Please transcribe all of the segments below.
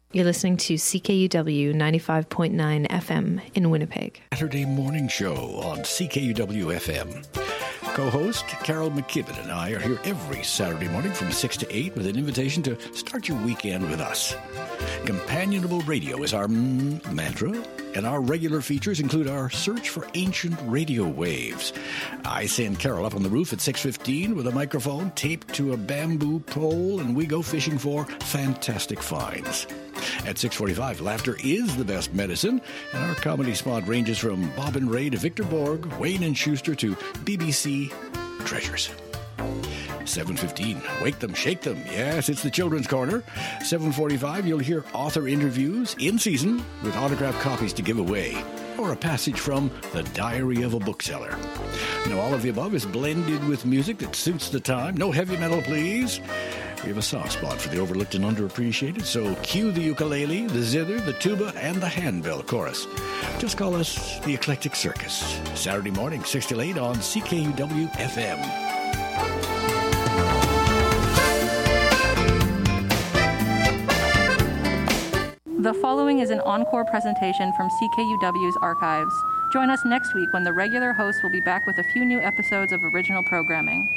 You're listening to CKUW 95.9 FM in Winnipeg. Saturday morning show on CKUW FM. Co-host Carol McKibben and I are here every Saturday morning from 6 to 8 with an invitation to start your weekend with us. Companionable radio is our mantra, and our regular features include our search for ancient radio waves. I send Carol up on the roof at 6:15 with a microphone taped to a bamboo pole, and we go fishing for fantastic finds. At 6:45, laughter is the best medicine, and our comedy spot ranges from Bob and Ray to Victor Borg, Wayne and Schuster to BBC treasures. 7:15, wake them, shake them. Yes, it's the Children's Corner. 7:45, you'll hear author interviews in season with autographed copies to give away, or a passage from The Diary of a Bookseller. Now, all of the above is blended with music that suits the time. No heavy metal, please. We have a soft spot for the overlooked and underappreciated, so cue the ukulele, the zither, the tuba, and the handbell chorus. Just call us the Eclectic Circus. Saturday morning, 6 to 8 on CKUW FM. The following is an encore presentation from CKUW's archives. Join us next week when the regular host will be back with a few new episodes of original programming.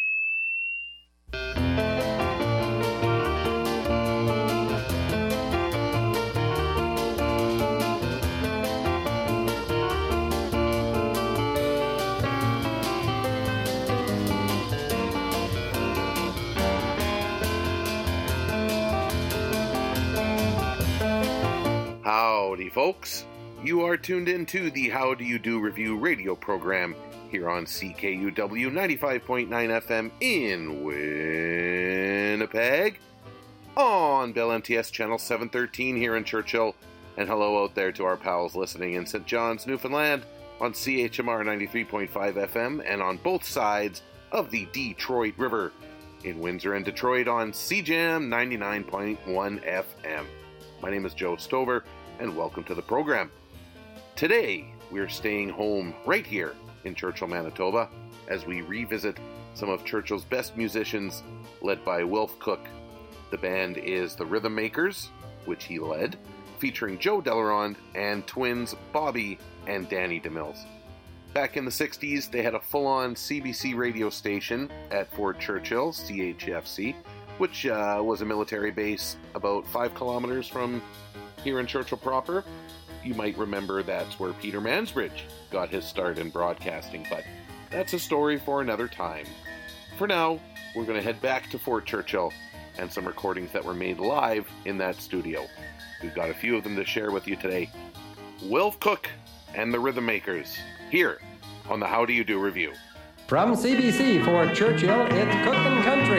Howdy, folks. You are tuned into the How Do You Do Review radio program here on CKUW 95.9 FM in Winnipeg, on Bell MTS Channel 713 here in Churchill, and hello out there to our pals listening in St. John's, Newfoundland on CHMR 93.5 FM and on both sides of the Detroit River, in Windsor and Detroit on CJAM 99.1 FM. My name is Joe Stover, and welcome to the program. Today, we're staying home right here in Churchill, Manitoba, as we revisit some of Churchill's best musicians, led by Wilf Cook. The band is the Rhythm Makers, which he led, featuring Joe Delarond and twins Bobby and Danny DeMills. Back in the 60s, they had a full-on CBC radio station at Fort Churchill, CHFC, which was a military base about 5 kilometers from here in Churchill proper. You might remember that's where Peter Mansbridge got his start in broadcasting, but that's a story for another time. For now, we're going to head back to Fort Churchill and some recordings that were made live in that studio. We've got a few of them to share with you today. Wilf Cook and the Rhythm Makers, here on the How Do You Do Review. From CBC Fort Churchill, it's Cookin' Country.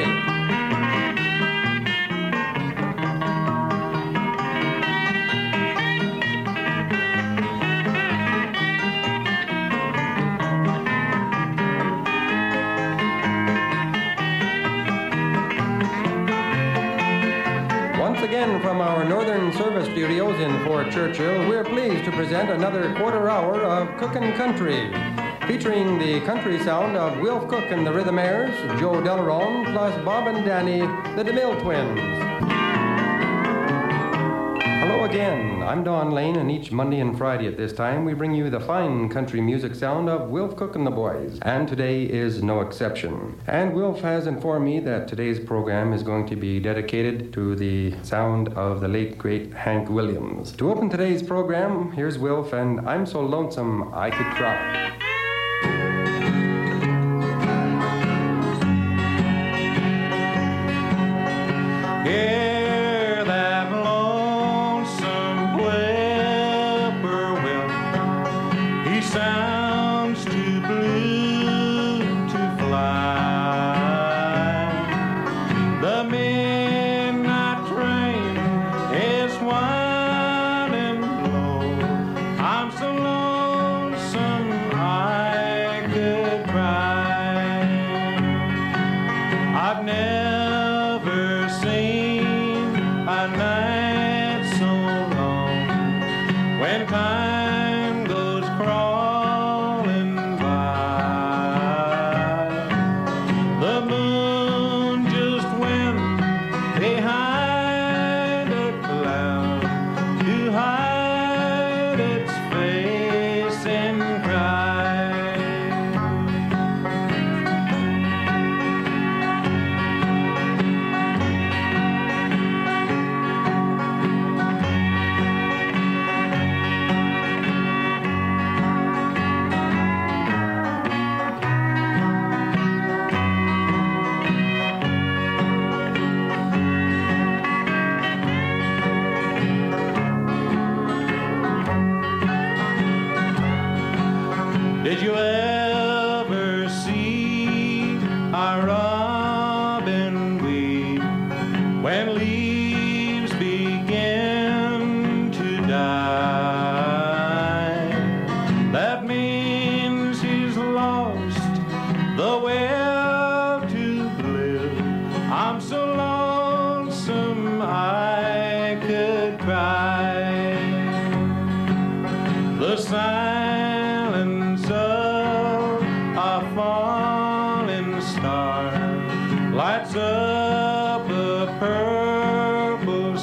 Again, from our Northern Service Studios in Fort Churchill, we're pleased to present another quarter hour of Cookin' Country, featuring the country sound of Wilf Cook and the Rhythmaires, Joe Delarond, plus Bob and Danny, the DeMille twins. Hello again, I'm Don Lane, and each Monday and Friday at this time we bring you the fine country music sound of Wilf Cook and the boys, and today is no exception. And Wilf has informed me that today's program is going to be dedicated to the sound of the late great Hank Williams. To open today's program, here's Wilf and I'm So Lonesome I Could Cry. Behind a cloud when leaves begin to die. That means he's lost the will to live. I'm so lonesome I could cry. The silence of a falling star lights up a purple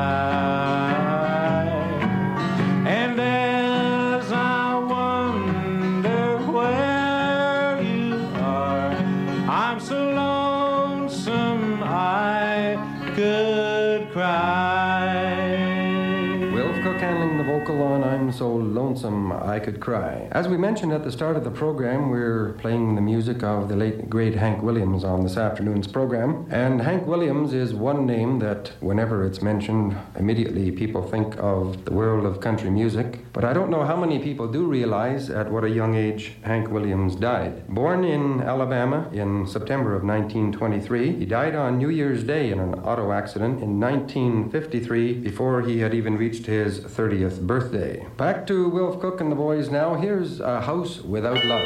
sky. And as I wonder where you are, I'm so lonesome I could cry. Wilf Cook handling the vocal on I'm So Lonesome I Could Cry. As we mentioned at the start of the program, we're playing the music of the late great Hank Williams on this afternoon's program. And Hank Williams is one name that whenever it's mentioned, immediately people think of the world of country music. But I don't know how many people do realize at what a young age Hank Williams died. Born in Alabama in September of 1923, he died on New Year's Day in an auto accident in 1953 before he had even reached his 30th birthday. Back to Wilf Cook and the boys now. Here's A House Without Love.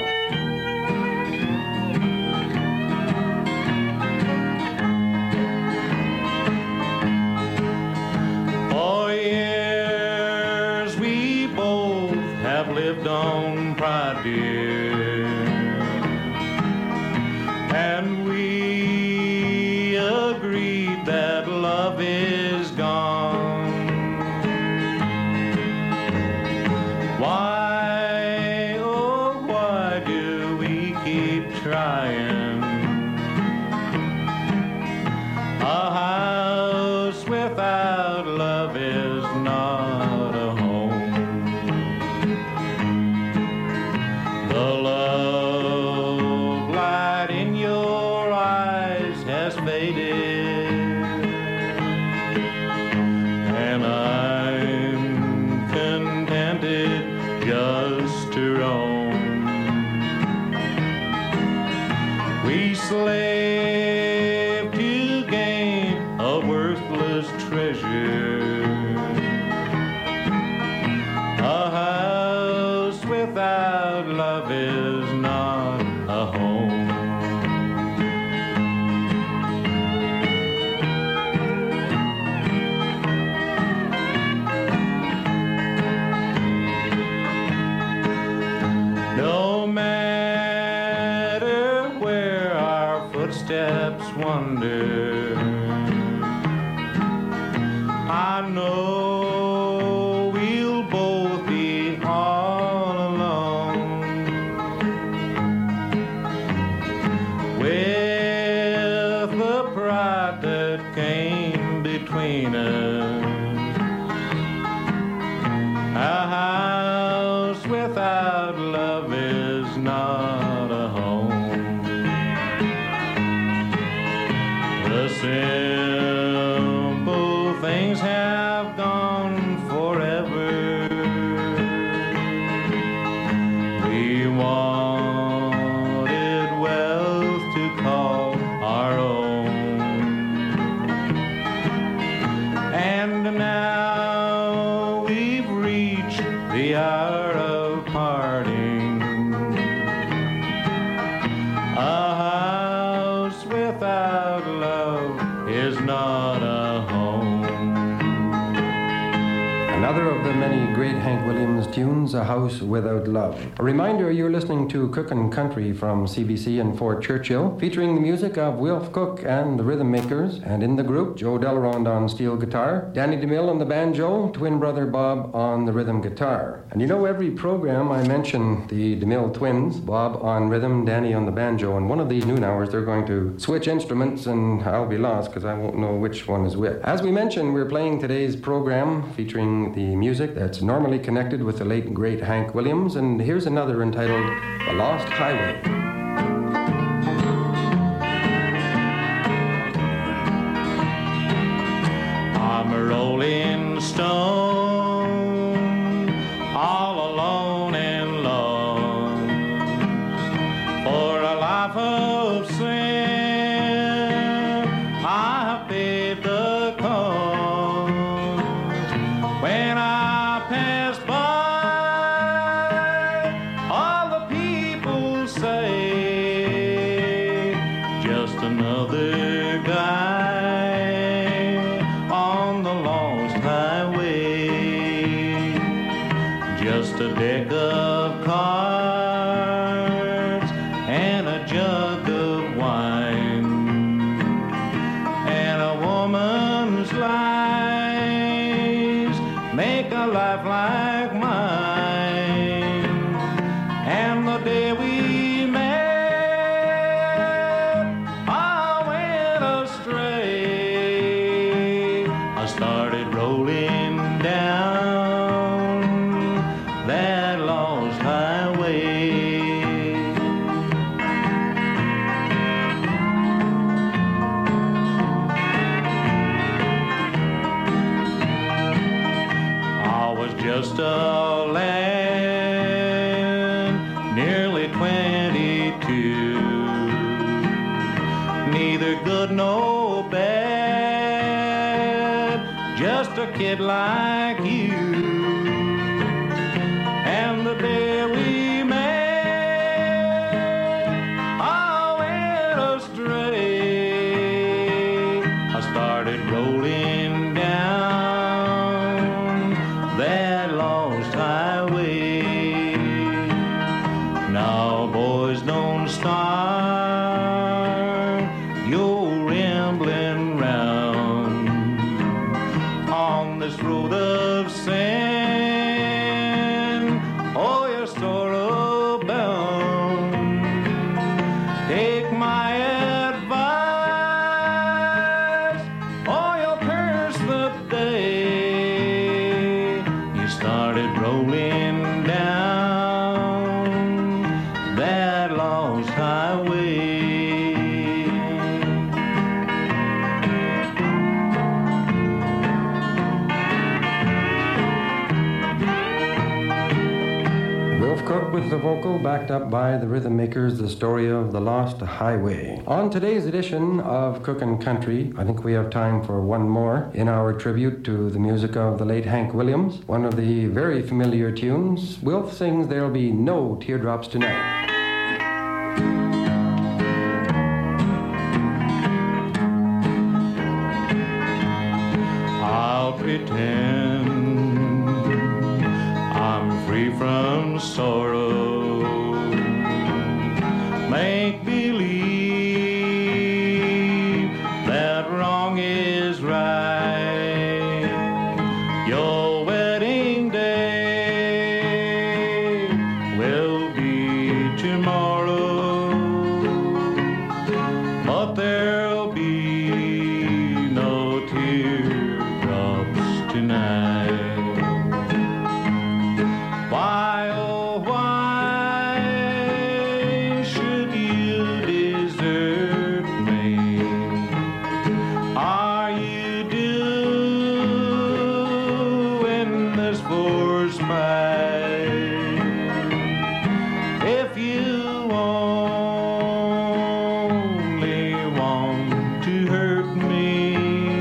For years we both have lived on pride, dear, and we agreed that love is gone. Why, oh, why do we keep trying? A house without love is not a home. The love light in your eyes has faded, and I'm contented just to roam. We slave to gain a worthless treasure. A house without love is not a home. No matter where our footsteps wander, I know we'll both be all alone. With the pride that came between us, a house without love is not a home. The simple things have gone forever. We wanted wealth to call our own, and now we've reached the hour of parting. A house without love is not a home. Another of the many great Hank Williams tunes, A House Without Love. A reminder, you're listening to Cookin' Country from CBC in Fort Churchill, featuring the music of Wilf Cook and the Rhythm Makers, and in the group, Joe Delarond on steel guitar, Danny DeMille on the banjo, twin brother Bob on the rhythm guitar. And you know, every program I mention the DeMille twins, Bob on rhythm, Danny on the banjo, and one of these noon hours they're going to switch instruments and I'll be lost because I won't know which one is which. As we mentioned, we're playing today's program featuring the music that's normally connected with the late and great Hank Williams, and here's another entitled The Lost Highway. I'm a rolling stone, all alone and lost, for a life of sin I have paid the just a deck of cards and a jug of wine and a woman's lies make a life like mine. And the day we met, I went astray. I started rolling down that lost highway. I was just a lad, nearly 22, neither good nor bad, just a kid like you. And the day we met, I went astray. I started rolling down that lost highway. Now, boys, don't start your rambling round on this road of sin. Oh, you're sorrow bound. Take my advice, or you'll curse the day you started rolling down that lost highway. Wilf Cook with the vocal, backed up by the rhythm makers, the story of the lost highway. On today's edition of Cookin' Country, I think we have time for one more in our tribute to the music of the late Hank Williams. One of the very familiar tunes. Wilf sings There'll Be No Teardrops Tonight. I'll pretend I'm free from sorrow, make believe that wrong is right. Your wedding day will be tomorrow, but there'll be no teardrops tonight. Why, oh, why should you desert me? Are you doing this for spite? If you only want to hurt me,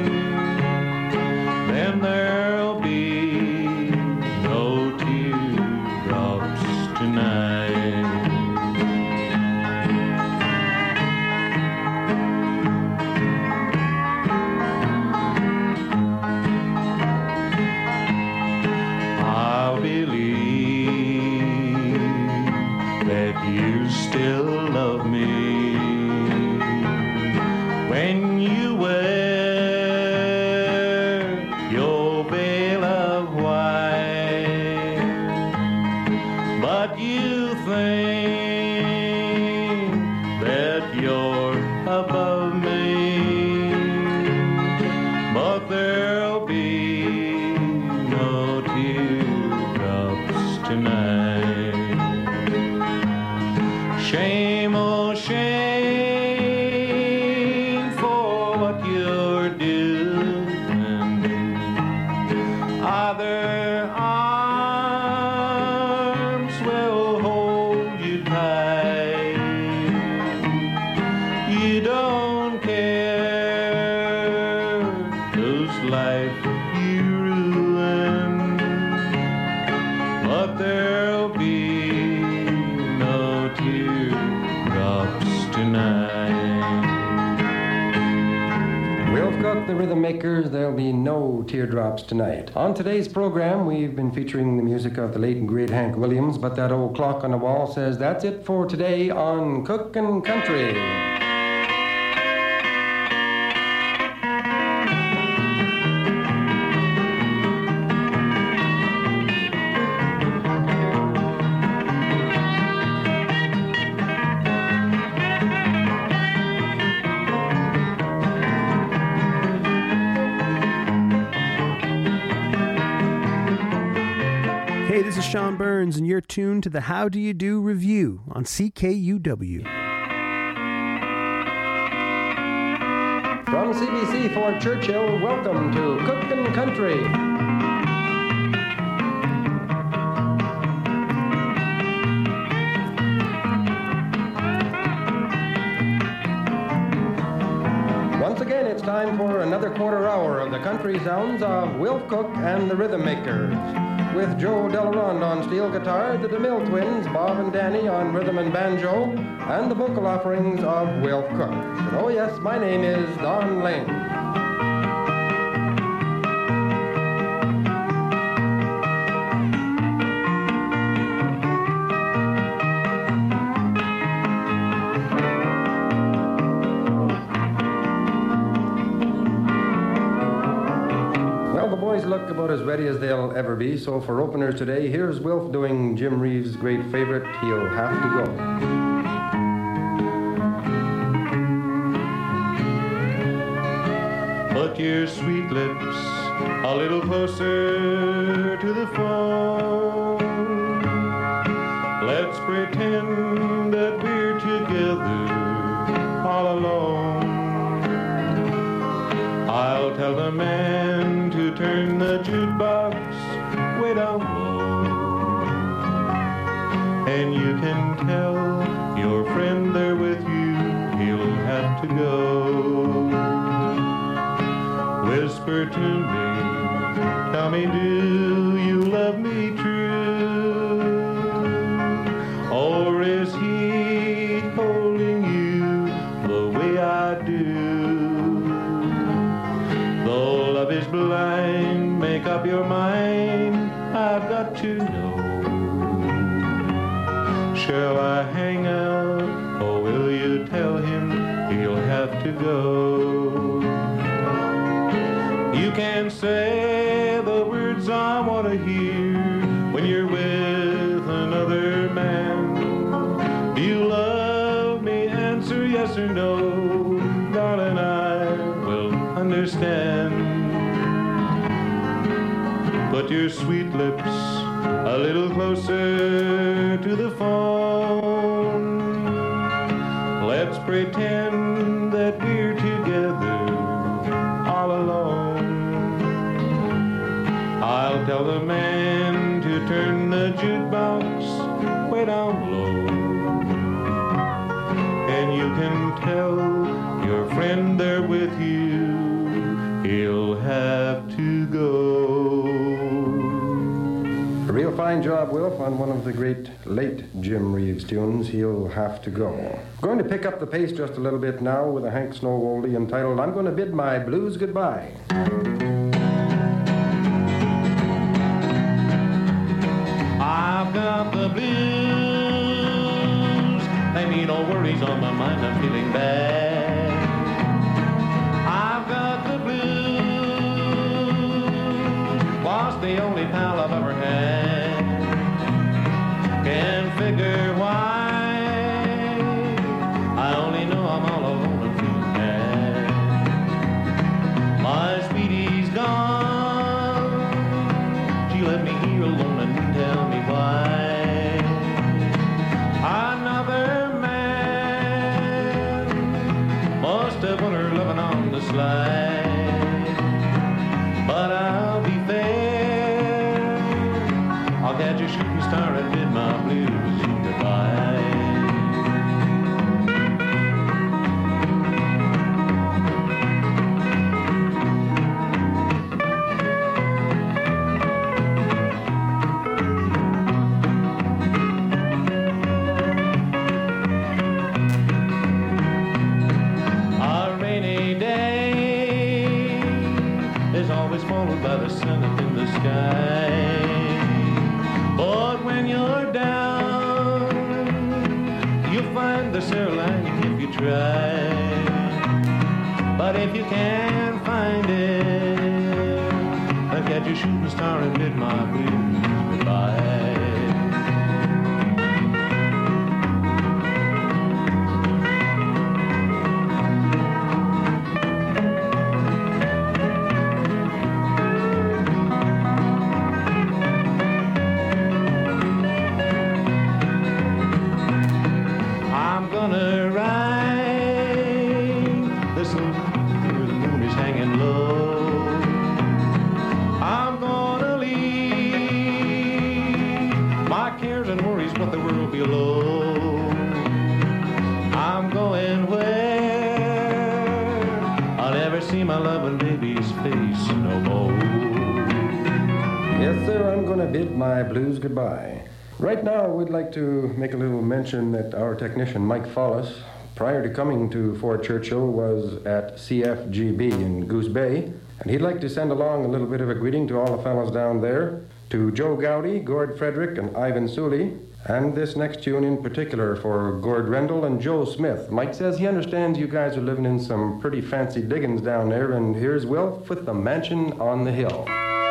then there'll be no teardrops tonight. I believe that you still love me when you wear your veil of white, but you think that you're above me, but there'll be no teardrops tonight. Shame, oh shame for what you're doing. Other arms will hold you tight. You don't care whose life you ruin, but there'll be no teardrops tonight. Wilf Cook Without the Rhythm Makers, there'll be no teardrops tonight. On today's program, we've been featuring the music of the late and great Hank Williams, but that old clock on the wall says that's it for today on Cookin' Country. Hey, this is Sean Burns, and you're tuned to the How Do You Do Review on CKUW. From CBC Fort Churchill, welcome to Cookin' Country. Once again, it's time for another quarter hour of the country sounds of Wilf Cook and the Rhythm Makers. With Joe Delaronde on steel guitar, the DeMille twins, Bob and Danny on rhythm and banjo, and the vocal offerings of Wilf Cook. And oh yes, my name is Don Lane. Look about as ready as they'll ever be, so for openers today, here's Wilf doing Jim Reeves' great favorite, He'll Have to Go. Put your sweet lips a little closer to the phone. Let's pretend that we're together all alone. I'll tell the man to turn the jukebox way down low, and you can tell your friend there with you he'll have to go. Whisper to me, tell me, do you love me true, or is he holding you the way I do? Though love is blind, make up your mind, I've got to know. Shall I hang out, or will you tell him he'll have to go? You can say the words I want to hear when you're with another man. Do you love me? Answer yes or no, darling, I will understand. Put your sweet lips a little closer to the phone. Let's pretend that we're together all alone. I'll tell the man to turn the jukebox way down low, and you can tell your friend there with you he'll have to go. A real fine job, Wilf, on one of the great late Jim Reeves tunes, He'll Have to Go. Going to pick up the pace just a little bit now with a Hank Snow oldie entitled I'm Going to Bid My Blues Goodbye. I've got the blues, they mean no worries on my mind, I'm feeling bad. I've got the blues, lost the only pal I've ever had. Can't figure why, I only know I'm all alone and feeling bad. My sweetie's gone, she left me here alone and tell me why. Another man must have won her loving on the slide. But I'll be fair, is always followed by the sun up in the sky. But when you're down, you'll find there's silver lining if you try. But if you can't find it, then catch your shooting star and bid my blues goodbye. Bid my blues goodbye. Right now, we'd like to make a little mention that our technician, Mike Follis, prior to coming to Fort Churchill, was at CFGB in Goose Bay, and he'd like to send along a little bit of a greeting to all the fellows down there, to Joe Gowdy, Gord Frederick, and Ivan Sully, and this next tune in particular for Gord Rendell and Joe Smith. Mike says he understands you guys are living in some pretty fancy diggings down there, and here's Wilf with the Mansion on the Hill.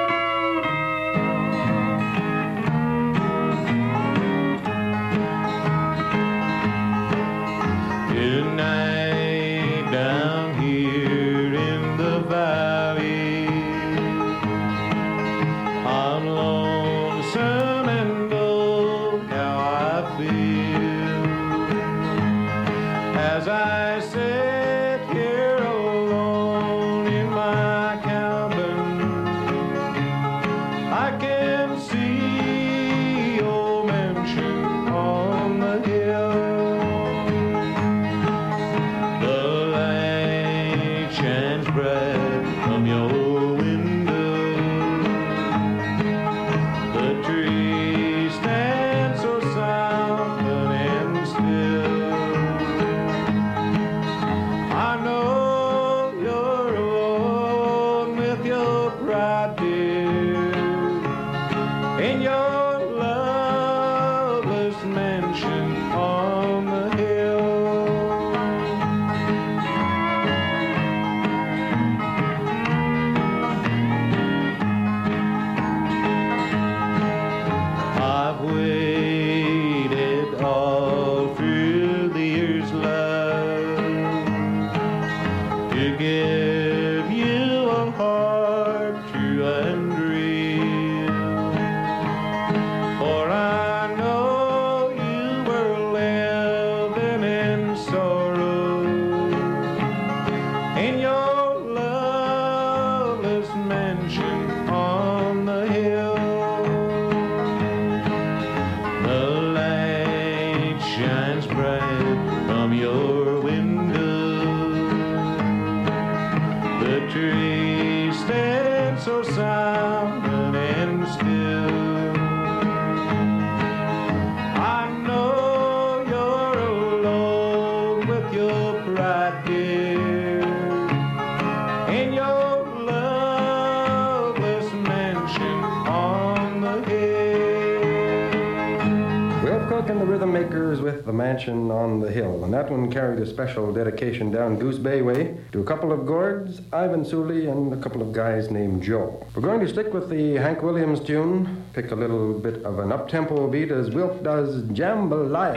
Mansion on the Hill, and that one carried a special dedication down Goose Bay way to a couple of Gords, Ivan Sully, and a couple of guys named Joe. We're going to stick with the Hank Williams tune, pick a little bit of an up-tempo beat as Wilf does Jambalaya.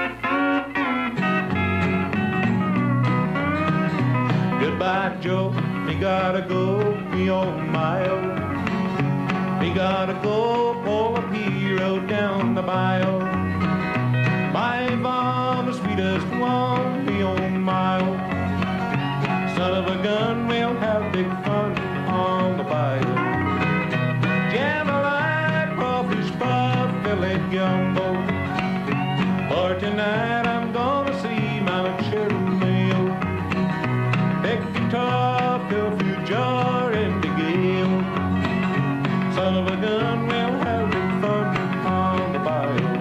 Goodbye, Joe, me gotta go, me old mile. Me gotta go, pull a P-road down the mile. My mom, the sweetest one, the old mile. Son of a gun, we'll have big fun on the bayou. Jambalaya, crawfish puff, fillet gumbo. For tonight I'm gonna see Mount Cherry-Mayo. Big guitar, fill food jar, and the gale. Son of a gun, we'll have big fun on the bayou.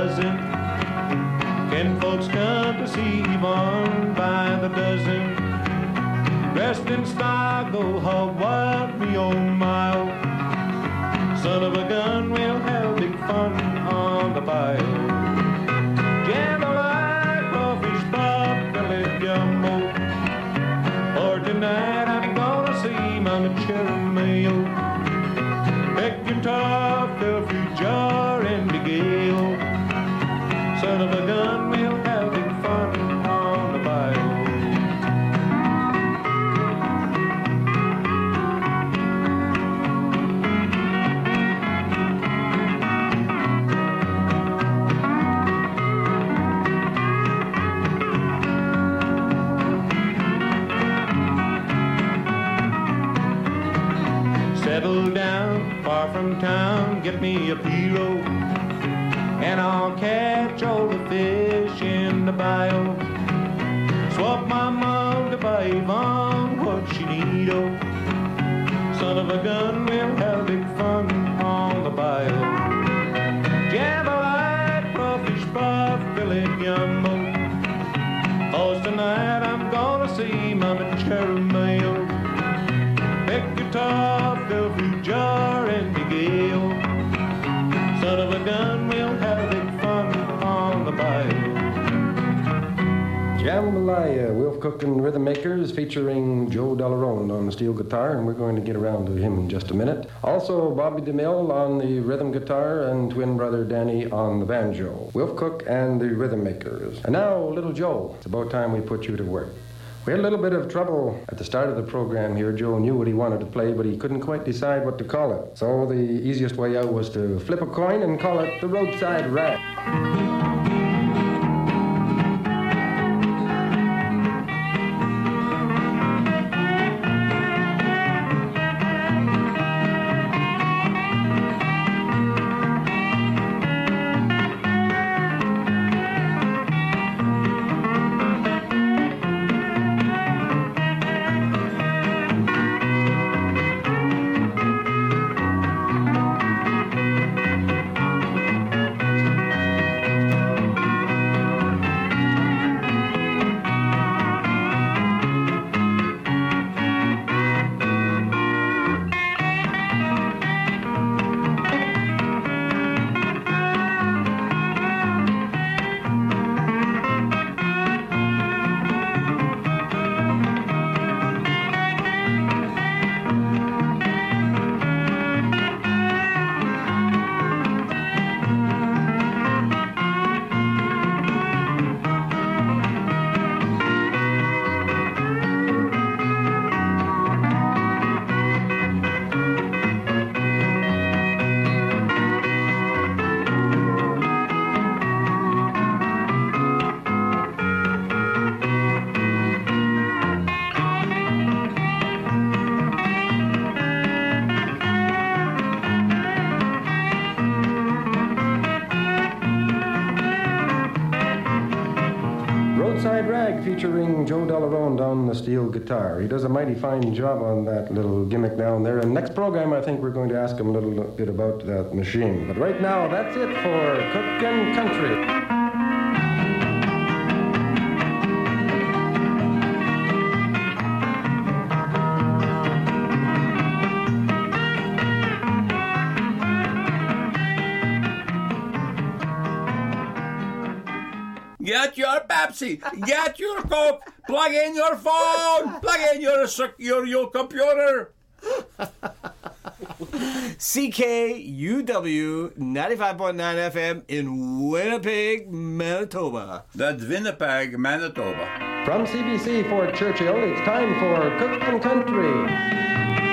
dozen. Can folks come to see Yvonne by the dozen? Dressed in style, go hog wild, me own mile. Son of a gun, we'll have big fun on the bayou. Jambalaya, crawfish, bob, belly gumbo. For tonight I'm gonna see Mama Cherry Mayo. Peck guitar, fill fruit jar, and the gale. Son of a gun, we'll have big fun on the bayou. Settle down, far from town, get me a pirogue, and I'll catch all the fish in the bayou. Swap my mom to buy Yvonne what she need, oh. Son of a gun, we'll have big fun on the bayou. Jambalaya, crawfish, bob, fillet gumbo. 'Cause tonight I'm gonna see Mama Cherry Mayo. Peck guitar, fill fruit jar, and the gale. Son of a gun, we'll have big fun on the bayou. Jambalaya, Wilf Cook and Rhythm Makers, featuring Joe Delarone on the steel guitar, and we're going to get around to him in just a minute. Also, Bobby DeMille on the rhythm guitar and twin brother Danny on the banjo. Wilf Cook and the Rhythm Makers. And now, Little Joe, it's about time we put you to work. We had a little bit of trouble at the start of the program here. Joe knew what he wanted to play, but he couldn't quite decide what to call it. So the easiest way out was to flip a coin and call it the Roadside Rag. Featuring Joe Delarone on the steel guitar. He does a mighty fine job on that little gimmick down there. And next program, I think we're going to ask him a little bit about that machine. But right now, that's it for Cook and Country. Get your Pepsi, get your Coke, plug in your phone, plug in your computer. CKUW 95.9 FM in Winnipeg, Manitoba. That's Winnipeg, Manitoba. From CBC Fort Churchill, it's time for Cook and Country.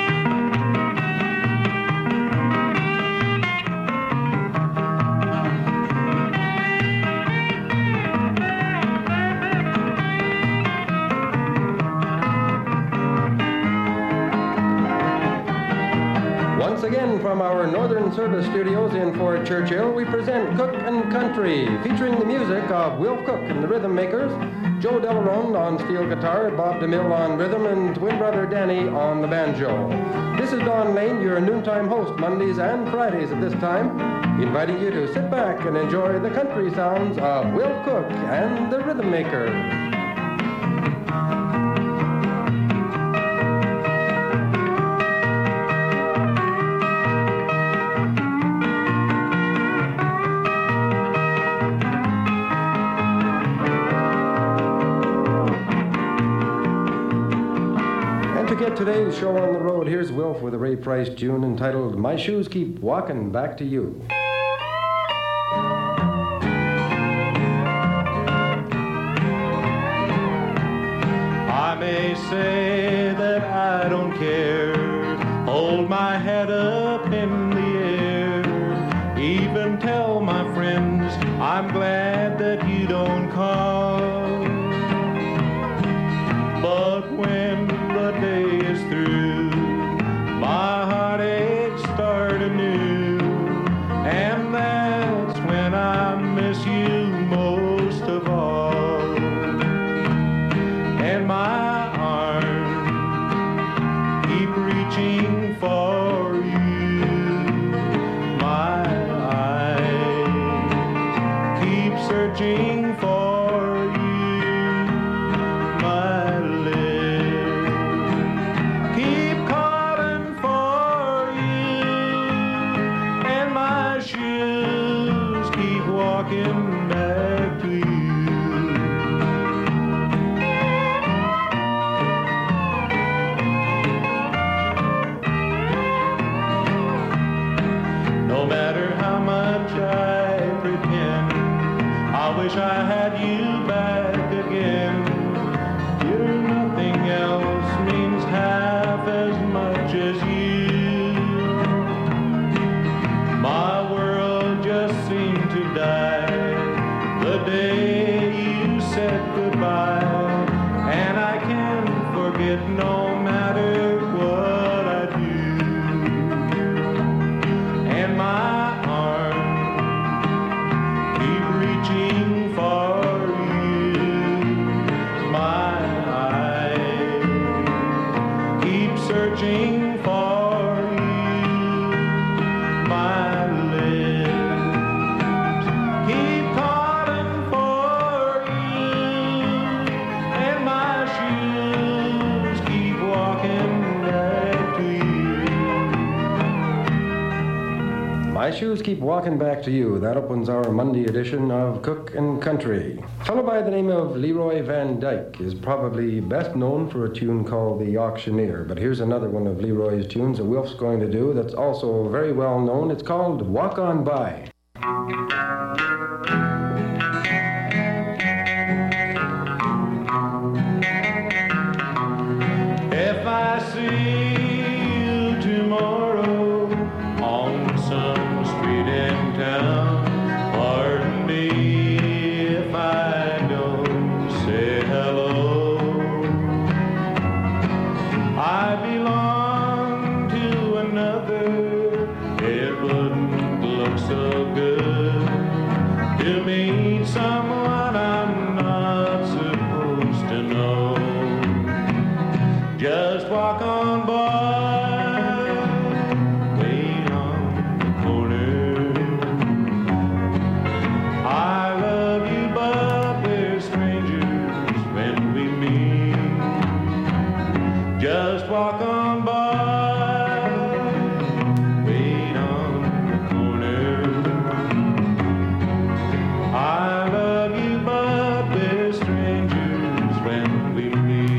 Again, from our Northern Service Studios in Fort Churchill, we present Cook and Country, featuring the music of Wilf Cook and the Rhythm Makers, Joe Delarone on steel guitar, Bob DeMille on rhythm, and twin brother Danny on the banjo. This is Don Lane, your noontime host, Mondays and Fridays at this time. inviting you to sit back and enjoy the country sounds of Will Cook and the Rhythm Maker. Get today's show on the road, here's Wilf with a Ray Price tune entitled My Shoes Keep Walking Back to You. I may say that I don't care, hold my head up in the air, even tell my friends I'm glad that you don't call. But when the day is through, my heartaches start anew, and that's when I miss you most of all. And my arms keep reaching for you, my eyes keep searching for you. I had you back again. You're nothing else means half as much as you. My world just seemed to die the day you said goodbye, and I can't forget no matter what I do. And my arms keep reaching for you, my eyes keep searching for you, my lips keep calling for you, and my shoes keep walking back to you. My Shoes Keep Walking Back to You. That opens our Monday edition of Cook and Country. A fellow by the name of Leroy Van Dyke is probably best known for a tune called The Auctioneer, but here's another one of Leroy's tunes that Wilf's going to do that's also very well known. It's called Walk On By. If I see you tomorrow on some street in town, pardon me if I don't say hello. I belong to another, it wouldn't look so good to meet someone I'm not supposed to know. Just walk on by, wait on the corner. I love you, but we're strangers when we meet. Just walk on by, wait on the corner. I love you, but we're strangers when we meet.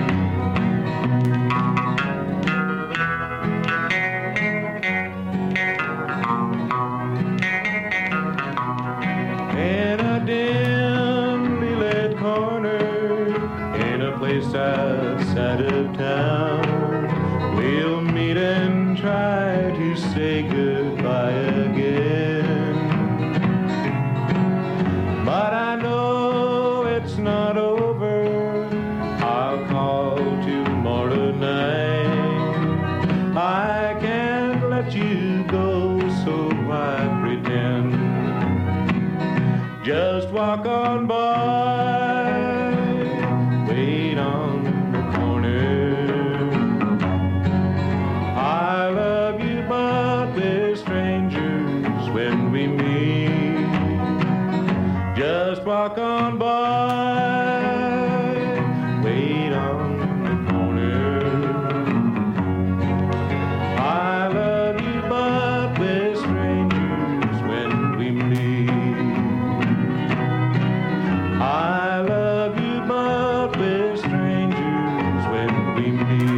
In a dimly lit corner, in a place outside of town, we'll meet and try to say goodbye again. But I know it's not over, I'll call tomorrow night. I can't let you go, so why pretend? Just walk on by, wait on the corner. I love you, but we're strangers when we Just walk on by, wait on the corner. I love you, but we're strangers when we meet. I love you, but we're strangers when we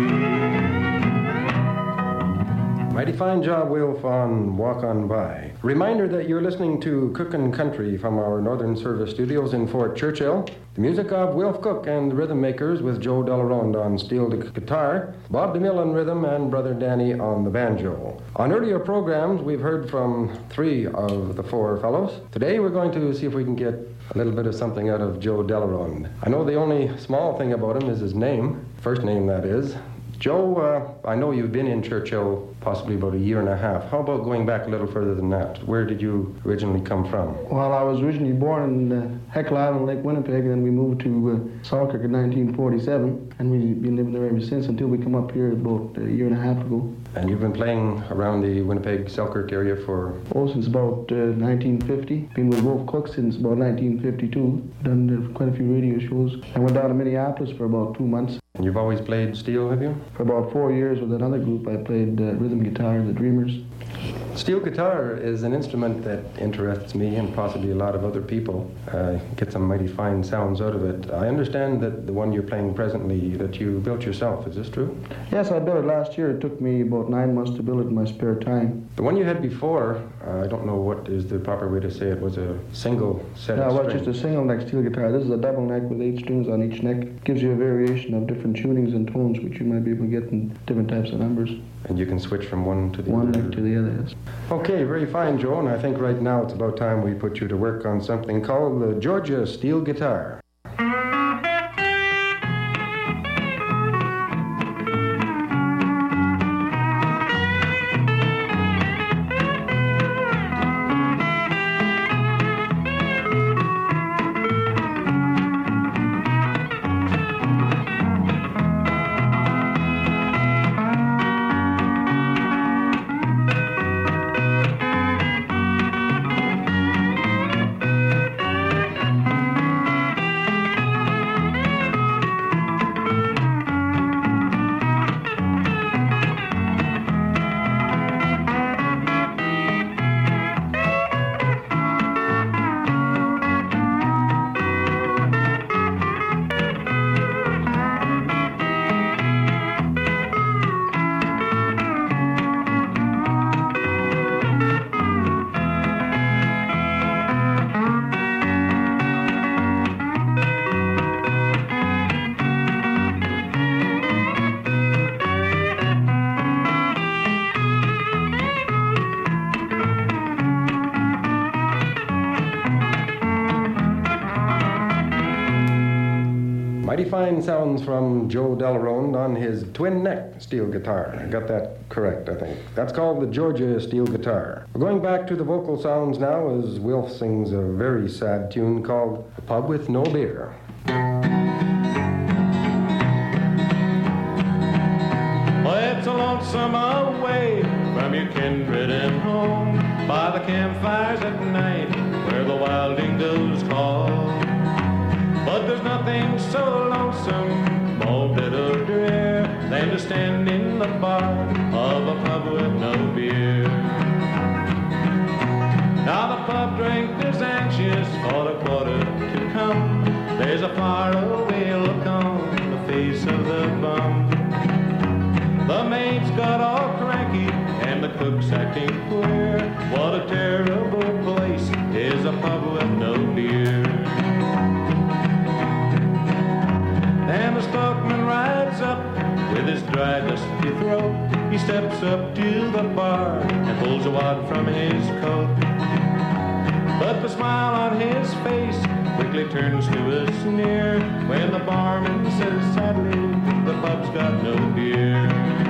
meet. Mighty fine job, Wilf, on Walk On By. Reminder that you're listening to Cookin' Country from our Northern Service studios in Fort Churchill. The music of Wilf Cook and the Rhythm Makers with Joe Delaronde on steel guitar, Bob DeMille on rhythm, and Brother Danny on the banjo. On earlier programs, we've heard from 3 of the 4 fellows. Today, we're going to see if we can get a little bit of something out of Joe Delaronde. I know the only small thing about him is his name, first name that is. Joe, I know you've been in Churchill possibly about a year and a half. How about going back a little further than that? Where did you originally come from? Well, I was originally born in Heckle Island, Lake Winnipeg, and then we moved to Selkirk in 1947, and we've been living there ever since until we come up here about a year and a half ago. And you've been playing around the Winnipeg-Selkirk area for? Oh, since about 1950. Been with Wolf Cook since about 1952. Done quite a few radio shows. I went down to Minneapolis for about 2 months. And you've always played steel, have you? For about 4 years with another group, I played rhythm guitar, the Dreamers. Steel guitar is an instrument that interests me and possibly a lot of other people. Get some mighty fine sounds out of it. I understand that the one you're playing presently, that you built yourself. Is this true? Yes, I built it last year. It took me about 9 months to build it in my spare time. The one you had before, I don't know what is the proper way to say it, was a single set of strings. Yeah, well, just a single neck steel guitar. This is a double neck with 8 strings on each neck. It gives you a variation of different tunings and tones, which you might be able to get in different types of numbers. And you can switch from one to the other? One neck to the other, yes. Okay, very fine, Joe, and I think right now it's about time we put you to work on something called the Georgia Steel Guitar. Mighty fine sounds from Joe Delaronde on his twin neck steel guitar. I got that correct, I think. That's called the Georgia Steel Guitar. We're going back to the vocal sounds now as Wilf sings a very sad tune called A Pub With No Beer. Well, it's a lonesome away from your kindred and home, by the campfires at night where the wild dingoes call. But there's nothing so lonesome, more bitter drear, than to stand in the bar of a pub with no beer. Now the pub drink is anxious for the quarter to come. There's a faraway look on the face of the bum. The maid's got all cranky and the cook's acting queer. What a terrible place is a pub with no beer. And the stockman rides up with his dry, dusty throat. He steps up to the bar and pulls a wad from his coat. But the smile on his face quickly turns to a sneer when the barman says sadly, the pub's got no beer.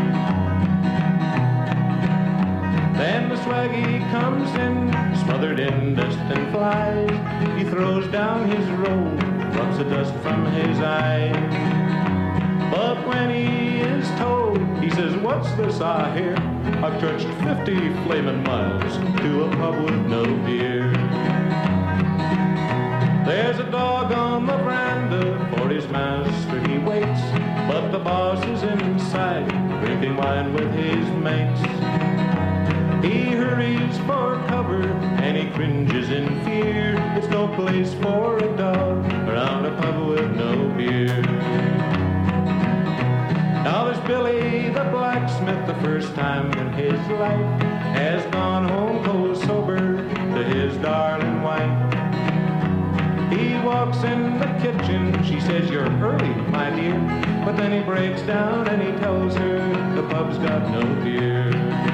Then the swaggy comes in, smothered in dust and flies. He throws down his robe, rubs the dust from his eyes. But when he is told, he says, what's this I hear? I've trudged 50 flaming miles to a pub with no beer. There's a dog on the veranda, for his master he waits, but the boss is inside, drinking wine with his mates. He hurries for cover, and he cringes in fear. It's no place for a dog around a pub with no beer. Now there's Billy the blacksmith, the first time in his life, has gone home cold sober to his darling wife. He walks in the kitchen, she says, "You're early, my dear," but then he breaks down and he tells her the pub's got no beer.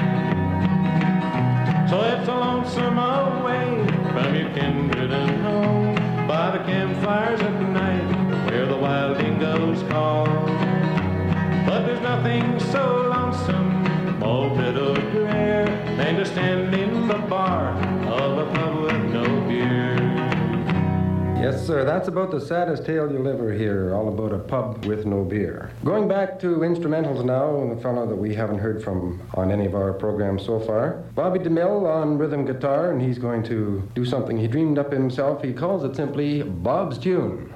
So it's a lonesome away from your kindred and home, by the campfires at night where the wild dingoes call. But there's nothing so lonesome, morbid or drear, than to stand in the bar of a pub with no beer. Yes, sir, that's about the saddest tale you'll ever hear, all about a pub with no beer. Going back to instrumentals now, and the fellow that we haven't heard from on any of our programs so far, Bobby DeMille on rhythm guitar, and he's going to do something he dreamed up himself. He calls it simply Bob's Tune.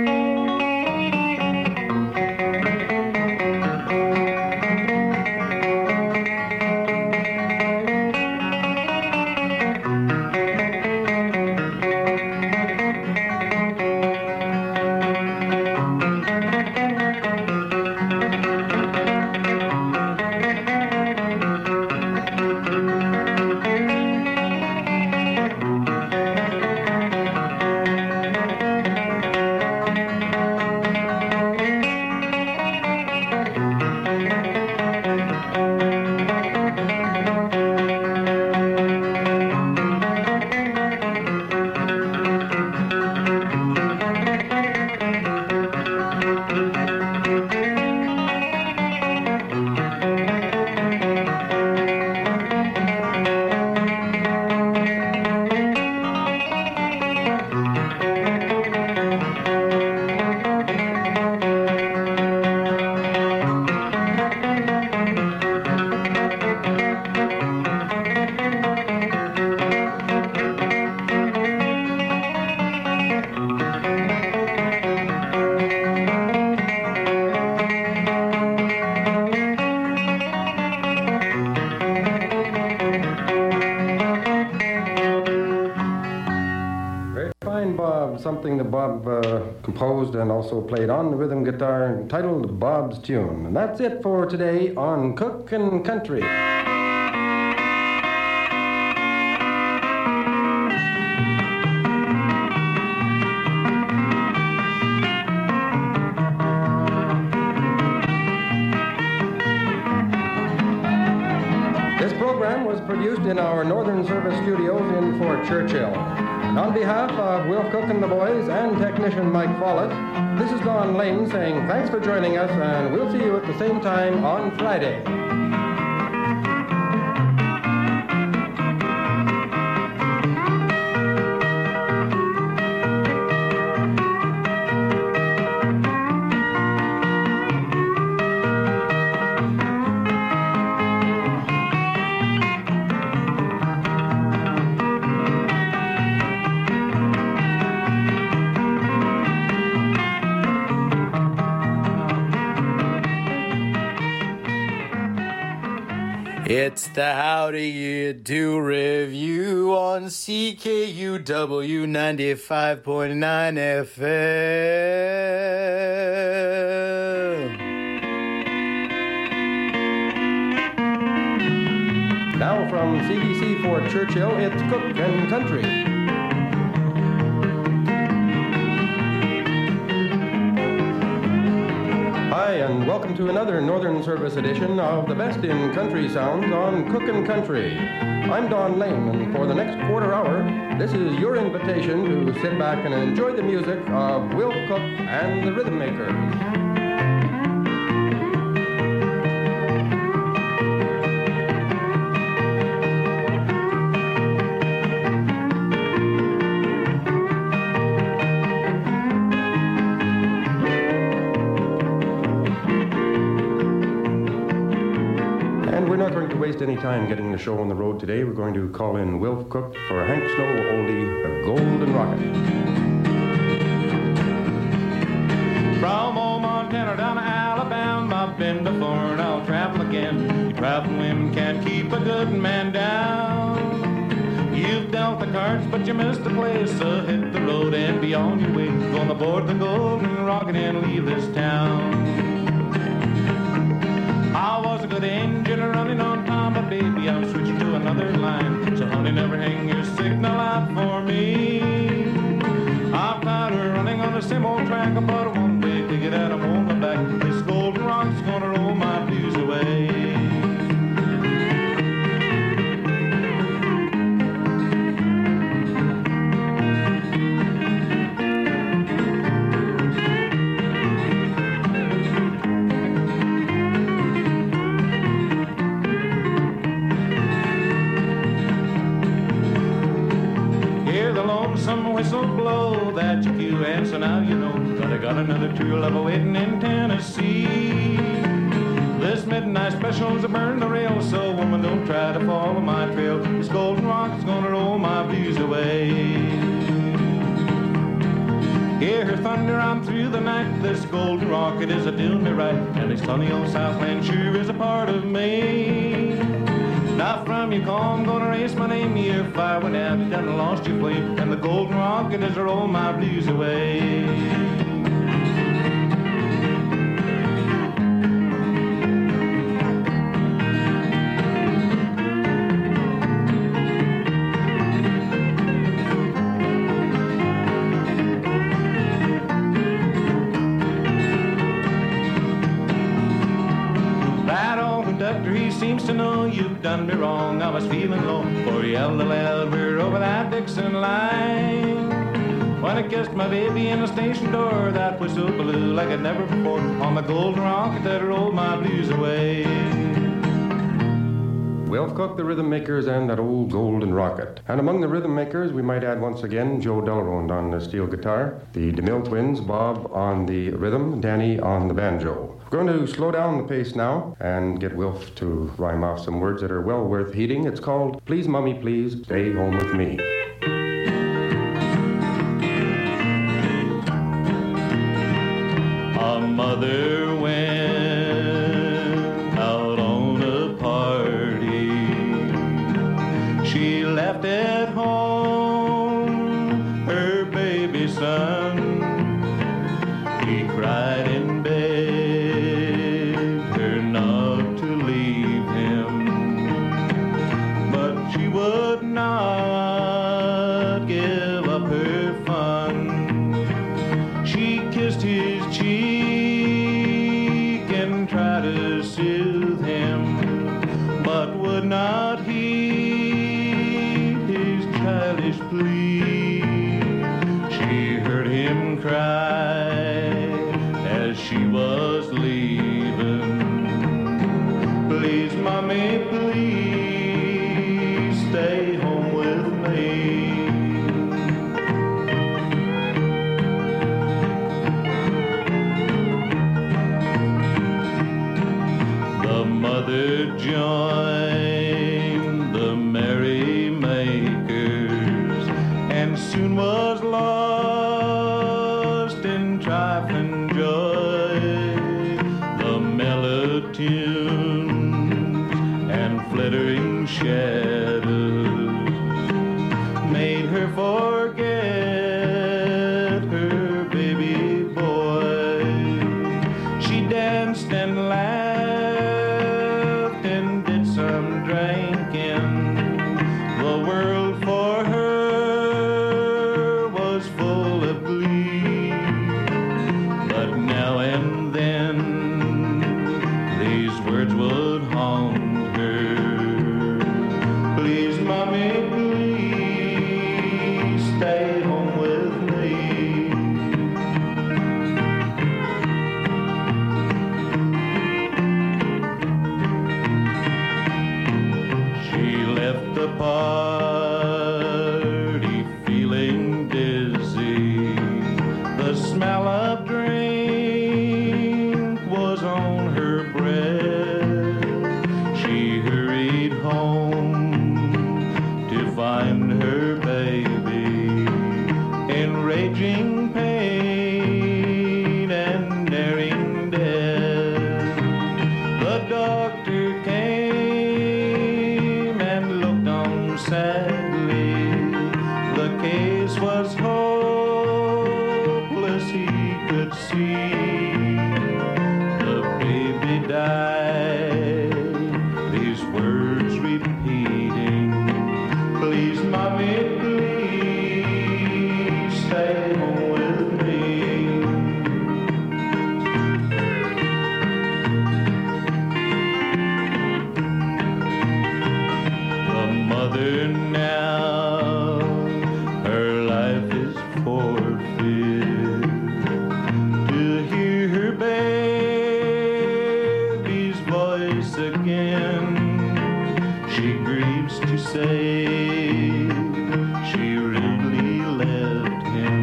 Something that Bob composed and also played on the rhythm guitar, entitled Bob's Tune. And that's it for today on Cookin' Country. This program was produced in our Northern Service studios in Fort Churchill. And on behalf of Wilf Cook and the boys and technician Mike Follett, this is Don Lane saying thanks for joining us, and we'll see you at the same time on Friday. It's the How Do You Do review on CKUW 95.9 FM. Now from CBC Fort Churchill, it's Cookin' Country. Hi, and welcome to another Northern Service edition of the best in country sounds on Cookin' Country. I'm Don Lane, and for the next quarter hour, this is your invitation to sit back and enjoy the music of Wilf Cook and the Rhythm Makers. Waste any time getting the show on the road today. We're going to call in Wilf Cook for a Hank Snow oldie, The Golden Rocket. again. You traveling women can't keep a good man down. You've dealt the cards, but you missed the place, so hit the road and be on your way. Gonna board the Golden Rocket and leave this town. I was a good engine running on time, but baby, I'm switching to another line. So honey, never hang your signal out for me. I'm tired of running on the same old track, but a one-way ticket and I'm on my back. This Golden Rock's gonna roll my blues away. Some whistle blow that you cue, and so now you know that I got another true love waiting in Tennessee. This midnight special's a burn the rail, so woman, don't try to follow my trail. This Golden Rock's gonna roll my blues away. Hear her thunder on through the night. This Golden Rocket is a doing me right, and this sunny old Southland sure is a part of me. Now from you call, I'm gonna raise my name. Year 5 went out, you done lost your flame, and the Golden Rocket is a roll my blues away. He seems to know you've done me wrong. I was feeling low, for you yelled aloud, we're over that Dixon line. When I kissed my baby in the station door, that whistle blew like it never before. On the Golden Rocket that rolled my blues away. Wilf Cook, the Rhythm Makers, and that old Golden Rocket. And among the Rhythm Makers, we might add once again Joe Delrond on the steel guitar, the DeMille twins, Bob on the rhythm, Danny on the banjo. We're going to slow down the pace now and get Wilf to rhyme off some words that are well worth heeding. It's called Please Mummy Please Stay Home With Me. A mother went out on a party. She left at home her baby son. He cried in bed, her not to leave him, but she would not give up her fun. She kissed his cheek and tried to soothe him, but would not heed his childish plea. She heard him cry as she was leaving. Please, Mommy, please stay home with me. The mother joined the merry makers and soon was lost in trifling joy. The mellow tunes and flittering shadows made her forget her baby boy. She danced and laughed and did some drinking. The world for her was full of glee, but now and then these words would haunt her. Please, Mommy, please stay home with me. She left the party feeling dizzy. The smell of drink was on her breath. She hurried home to find her baby in raging pain and nearing death. The doctor could see the baby die. These words repeating, please, mommy, please stay home with me. The mother now, her life is forfeit. To hear her baby's voice again, she grieves to say she really left him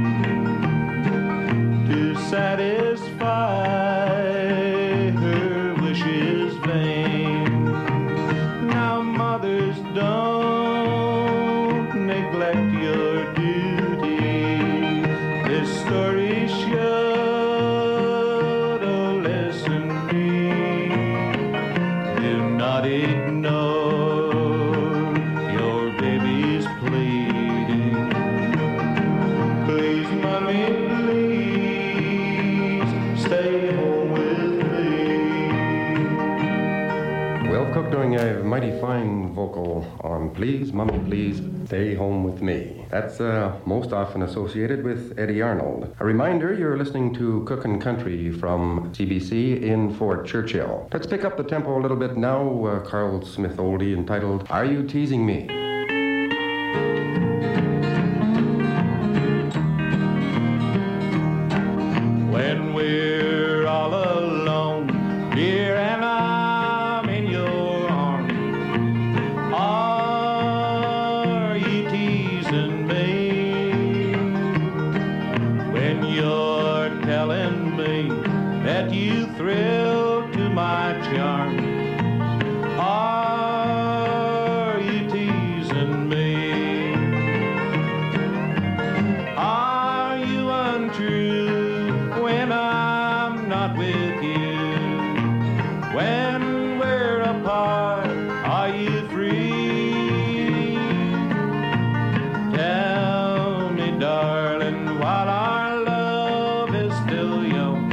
to satisfy her wishes vain. Now mothers, don't neglect your duty. This story should a lesson be. Do not ignore your baby's pleading. Please, mommy, please stay home with me. Will Cook doing a mighty fine vocal on Please, Mommy, Please Stay Home With Me. That's most often associated with Eddie Arnold. A reminder, you're listening to Cookin' Country from CBC in Fort Churchill. Let's pick up the tempo a little bit now. Carl Smith oldie entitled, Are You Teasing Me? When we're all alone, dear, and I'm in your arms, are you teasing me? When you're telling me that you thrill to my charm, are you teasing me? Are you untrue when I'm not with you? When we're apart, are you free? Tell me, darling, while our love is still young,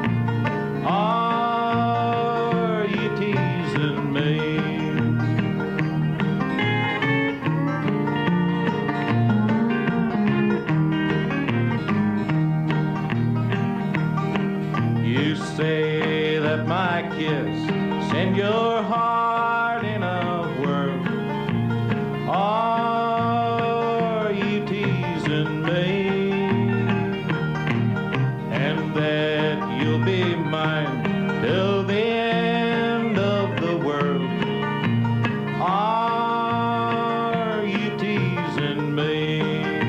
are you teasing me? You say that my kiss send your heart in a whirl. Are you teasing me? And that you'll be mine till the end of the world. Are you teasing me?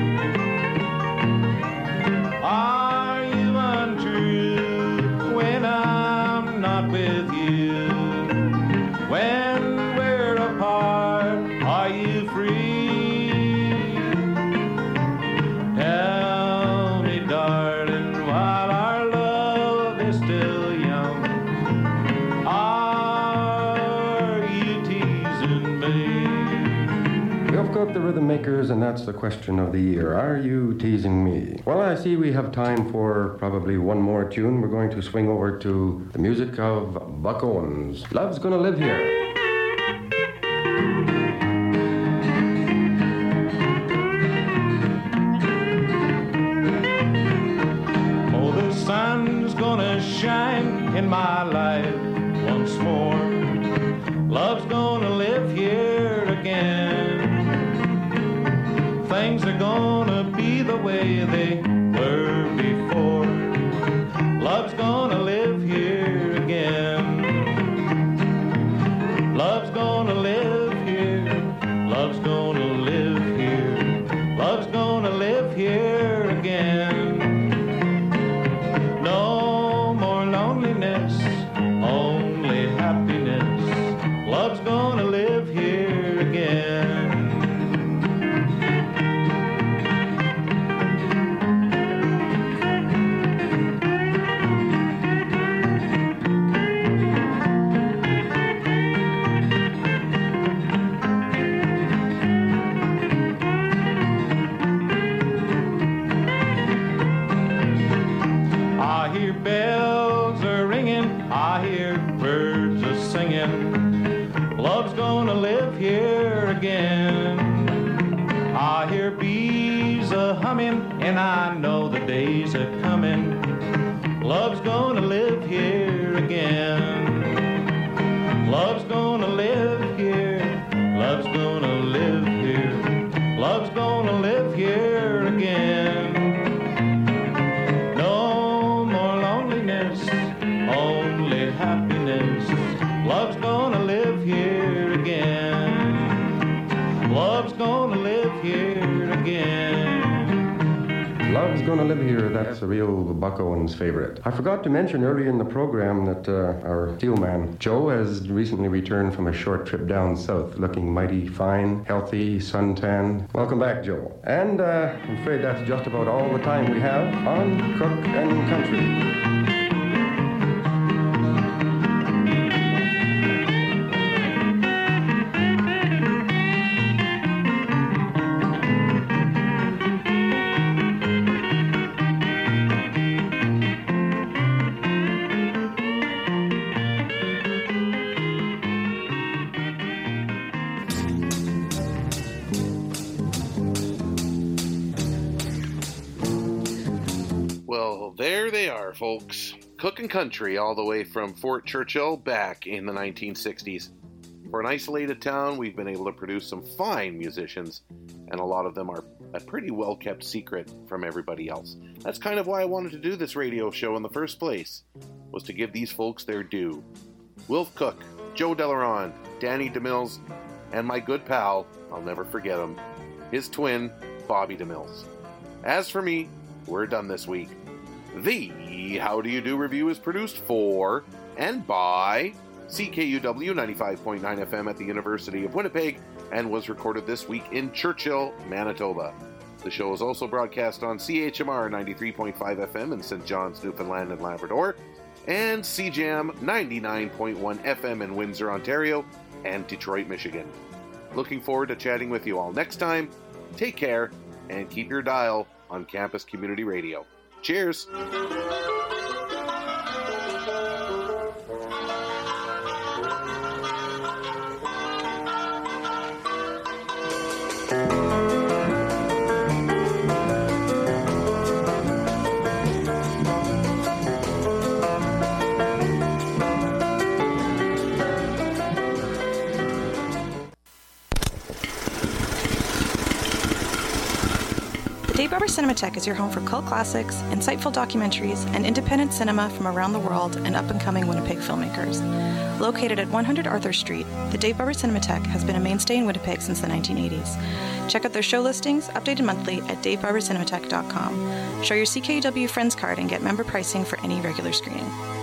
Are you untrue when I'm not with you? When we're apart, are you free? Tell me, darling, while our love is still young, are you teasing me? We've got the Rhythm Makers, and that's the question of the year. Are you teasing me? Well, I see we have time for probably one more tune. We're going to swing over to the music of Buck Owens. Love's Gonna Live Here. Oh, the sun's gonna shine in my life once more. Love's gonna live here again. Things are gonna be the way they were before. Love's gonna live here again. Love's gonna live here. Love's gonna live here. Love's gonna live here again. No more loneliness, only happiness. Love's gonna live here again. I hear bells are ringing, I hear birds are singing. Love's gonna live here again. I hear bees a humming, and I know the days are coming. Love's gonna live here again. Love's gonna live here. Love's gonna live here. Love's gonna live here again. No more loneliness, only happiness. Love's gonna live here again. Love's gonna live here again. Love's Gonna Live Here, that's a real Buck Owens favorite. I forgot to mention earlier in the program that our steelman, Joe, has recently returned from a short trip down south, looking mighty fine, healthy, suntan. Welcome back, Joe. And I'm afraid that's just about all the time we have on Cook and Country. There they are, folks. Cook and Country, all the way from Fort Churchill back in the 1960s. For an isolated town, we've been able to produce some fine musicians, and a lot of them are a pretty well-kept secret from everybody else. That's kind of why I wanted to do this radio show in the first place, was to give these folks their due. Wilf Cook, Joe Delaron, Danny DeMills, and my good pal, I'll never forget him, his twin, Bobby DeMills. As for me, we're done this week. The How Do You Do review is produced for and by CKUW 95.9 FM at the University of Winnipeg and was recorded this week in Churchill, Manitoba. The show is also broadcast on CHMR 93.5 FM in St. John's, Newfoundland and Labrador, and CJAM 99.1 FM in Windsor, Ontario, and Detroit, Michigan. Looking forward to chatting with you all next time. Take care, and keep your dial on Campus Community Radio. Cheers! Dave Barber Cinematheque is your home for cult classics, insightful documentaries, and independent cinema from around the world and up-and-coming Winnipeg filmmakers. Located at 100 Arthur Street, the Dave Barber Cinematheque has been a mainstay in Winnipeg since the 1980s. Check out their show listings, updated monthly, at davebarbercinematheque.com. Show your CKUW Friends card and get member pricing for any regular screening.